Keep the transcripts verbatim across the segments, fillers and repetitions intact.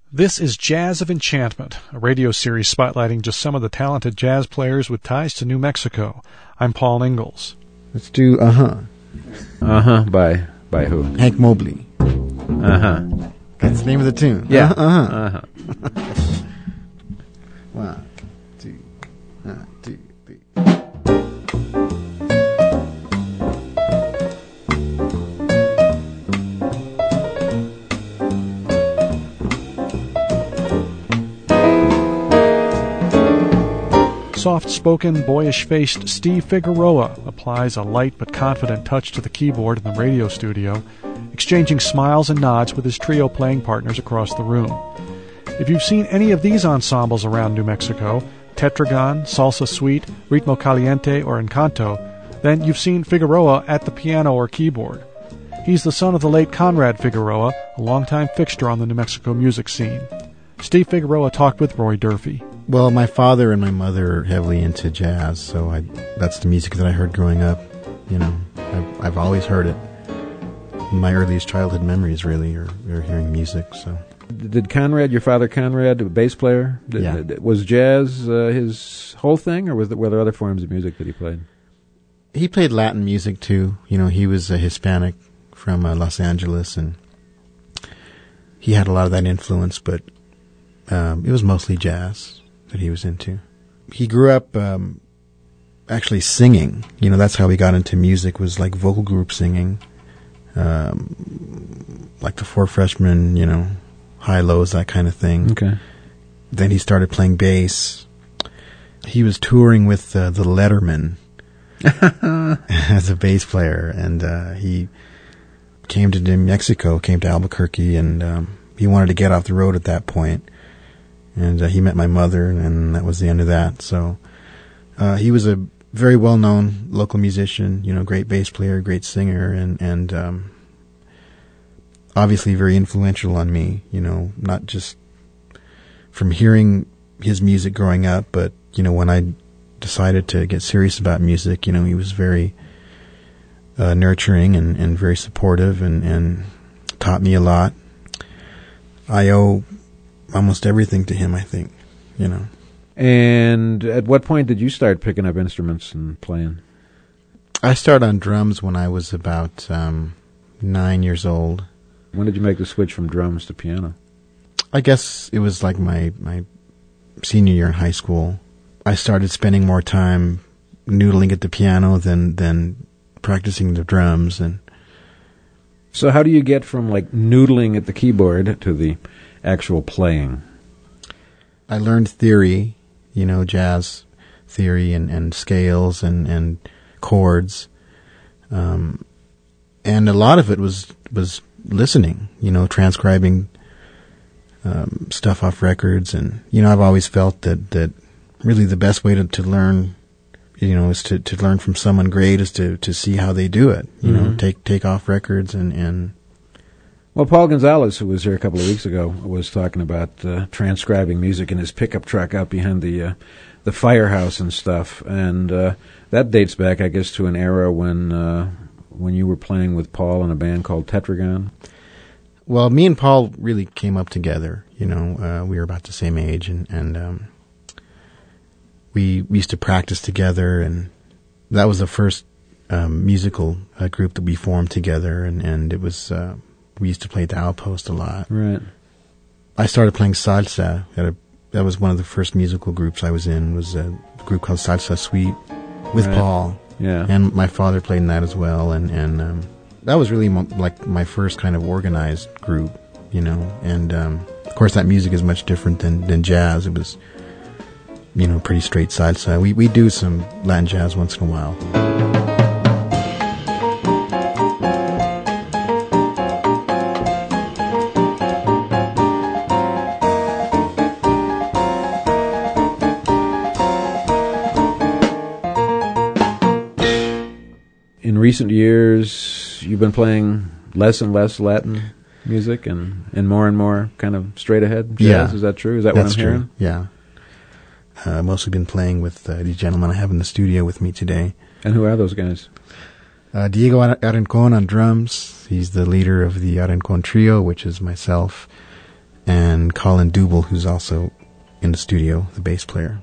This is Jazz of Enchantment, a radio series spotlighting just some of the talented jazz players with ties to New Mexico. I'm Paul Ingalls. Let's do Uh-Huh. Uh-huh, by by who? Hank Mobley. Uh-huh. That's the name of the tune. Yeah. Uh-huh. Uh-huh. One, two, one, two, three. Soft-spoken, boyish-faced Steve Figueroa applies a light but confident touch to the keyboard in the radio studio, exchanging smiles and nods with his trio playing partners across the room. If you've seen any of these ensembles around New Mexico, Tetragon, Salsa Suite, Ritmo Caliente, or Encanto, then you've seen Figueroa at the piano or keyboard. He's the son of the late Conrad Figueroa, a longtime fixture on the New Mexico music scene. Steve Figueroa talked with Roy Durfee. Well, my father and my mother are heavily into jazz, so I, that's the music that I heard growing up. You know, I've, I've always heard it. My earliest childhood memories, really, are, are hearing music. So, Did Conrad, your father Conrad, a bass player, did, Yeah. did- was jazz uh, his whole thing, or was there, were there other forms of music that he played? he played Latin music, too. You know, he was a Hispanic from uh, Los Angeles, and he had a lot of that influence, but um, it was mostly jazz that he was into. He grew up um, actually singing. You know, that's how he got into music, was like vocal group singing. Um, like the Four Freshmen, you know, high lows, that kind of thing. Okay. Then he started playing bass. He was touring with uh, the Letterman as a bass player, and uh, he came to New Mexico, came to Albuquerque, and um, he wanted to get off the road at that point. And uh, he met my mother, and that was the end of that. So uh, he was a very well-known local musician, you know, great bass player, great singer, and, and um, obviously very influential on me, you know, not just from hearing his music growing up, but, you know, when I decided to get serious about music, you know, he was very uh, nurturing and, and very supportive, and, and taught me a lot. I owe almost everything to him, I think, you know. And at what point did you start picking up instruments and playing? I started on drums when I was about um, nine years old. When did you make the switch from drums to piano? I guess it was like my, my senior year in high school. I started spending more time noodling at the piano than, than practicing the drums. And So how do you get from like noodling at the keyboard to the actual playing? I learned theory, you know, jazz theory and, and scales and, and chords. Um, and a lot of it was, was listening, you know, transcribing um, stuff off records. And, you know, I've always felt that, that really the best way to, to learn, you know, is to, to learn from someone great, is to, to see how they do it, you Mm-hmm. know, take, take off records and, and Well, Paul Gonzalez, who was here a couple of weeks ago, was talking about uh, transcribing music in his pickup truck out behind the uh, the firehouse and stuff, and uh, that dates back, I guess, to an era when uh, when you were playing with Paul in a band called Tetragon. Well, me and Paul really came up together. You know, uh, we were about the same age, and, and um, we, we used to practice together, and that was the first um, musical uh, group that we formed together, and, and it was, uh, we used to play at the Outpost a lot. Right. I started playing salsa. At a, that was one of the first musical groups I was in, was a group called Salsa Suite with Right. Paul. Yeah. And my father played in that as well, and, and um, that was really mo- like my first kind of organized group, you know. And um, of course, that music is much different than, than jazz. It was, you know, pretty straight salsa. We we do some Latin jazz once in a while. In recent years, you've been playing less and less Latin music and, and more and more kind of straight ahead jazz. Yeah. Is that true? Is that That's what I'm true. hearing? Yeah. Uh, I've mostly been playing with uh, these gentlemen I have in the studio with me today. And who are those guys? Uh, Diego Arencon on drums. He's the leader of the Arencon Trio, which is myself and Colin Double, who's also in the studio, the bass player.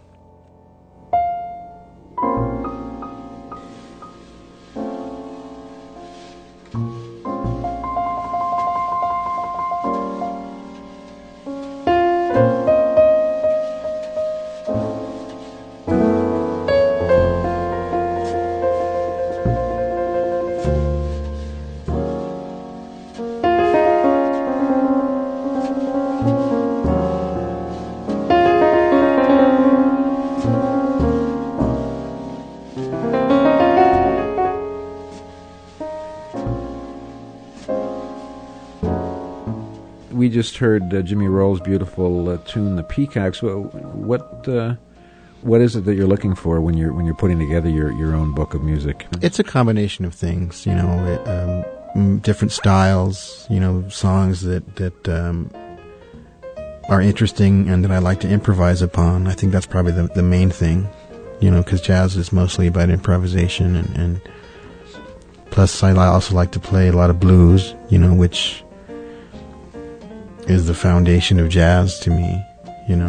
We just heard uh, Jimmy Roll's beautiful uh, tune, "The Peacocks." What uh, what is it that you're looking for when you're when you're putting together your, your own book of music? It's a combination of things, you know, it, um, different styles, you know, songs that that um, are interesting and that I like to improvise upon. I think that's probably the the main thing, you know, because jazz is mostly about improvisation, and, and plus I also like to play a lot of blues, you know, which is the foundation of jazz to me, you know.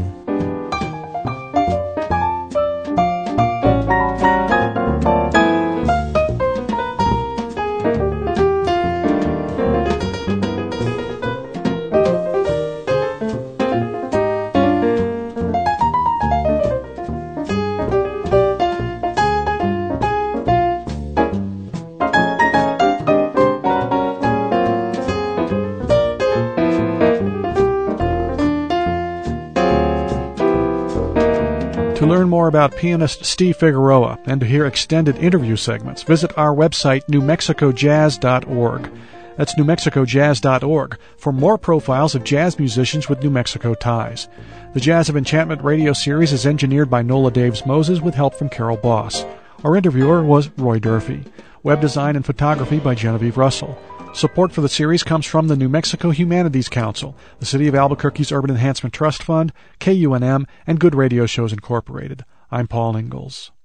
To learn more about pianist Steve Figueroa and to hear extended interview segments, visit our website, new mexico jazz dot org. That's new mexico jazz dot org for more profiles of jazz musicians with New Mexico ties. The Jazz of Enchantment radio series is engineered by Nola Daves Moses with help from Carol Boss. Our interviewer was Roy Durfee. Web design and photography by Genevieve Russell. Support for the series comes from the New Mexico Humanities Council, the City of Albuquerque's Urban Enhancement Trust Fund, K U N M, and Good Radio Shows Incorporated. I'm Paul Ingalls.